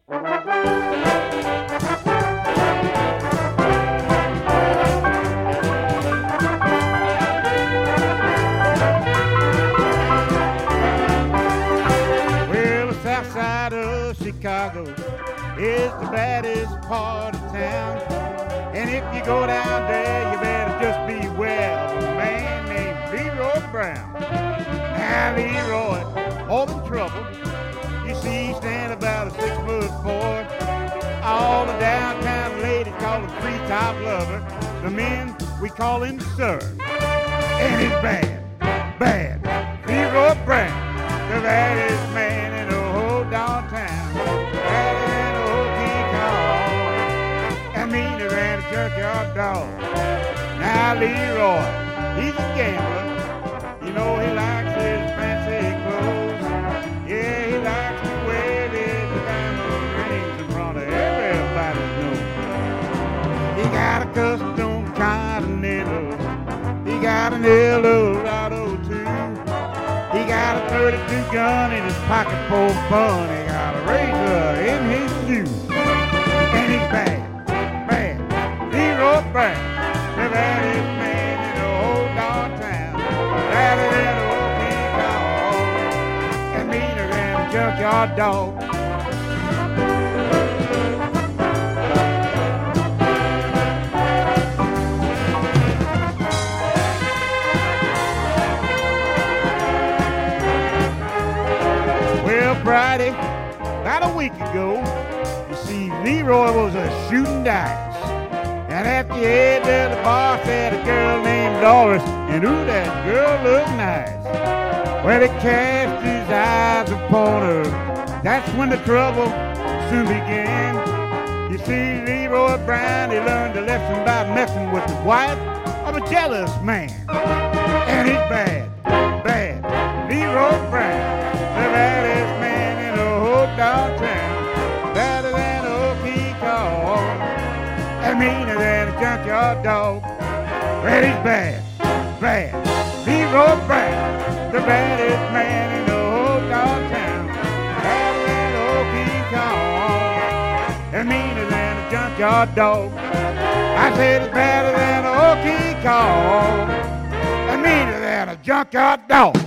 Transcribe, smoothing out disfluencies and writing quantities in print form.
Well, the south side of Chicago is the baddest part of town. And if you go down there, you better just beware of a man named Leroy Brown. Now Leroy, all in trouble. You see, he's standing about a 6'4". All the downtown ladies call him treetop lover. The men, we call him Sir. And he's bad, bad. Leroy Brown, the baddest man in the whole downtown. Badder than a old King Kong, and meaner than a junkyard dog. Now Leroy, he's a gambler. You know he likes his fancy clothes. Yeah, he likes to wear his diamond rings in front of everybody's nose. He got a custom Continental. He got an Eldorado too. He got a 32 gun in his pocket for fun. He got a razor in his shoe. And he's bad, bad. Leroy Brown, the baddest man in the whole darn town. Badder than a old King Kong, and meaner than a junkyard dog. Friday, about a week ago, you see, Leroy was a shooting dice. And at the end of the bar sat a girl named Doris, and ooh, that girl looked nice. Well, he cast his eyes upon her. That's when the trouble soon began. You see, Leroy Brown, he learned a lesson about messing with the wife of a jealous man. And he's bad, bad. Leroy Brown, the baddest man downtown, better than a old King Kong, and meaner than a junkyard dog. Well, he's bad, bad. Leroy Brown, the baddest man in the whole downtown, better than a old King Kong, and meaner than a junkyard dog. I said it's better than a old King Kong, and meaner than a junkyard dog.